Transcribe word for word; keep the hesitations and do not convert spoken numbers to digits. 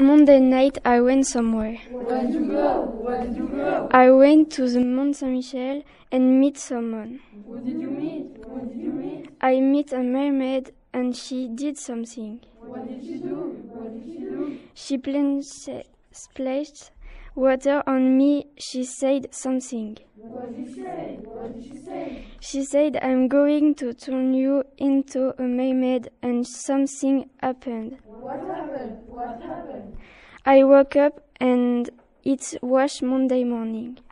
Monday night I went somewhere. Where did you go? Where did you go? I went to the Mont Saint-Michel and meet someone. Who did you meet? Who did you meet? I met a mermaid and she did something. What did she do? What did she do? She planced- splashed water on me. She said something. What did she say? What did she say? She said, I'm going to turn you into a mermaid, and something happened. What happened? What happened? I woke up and it was Monday morning.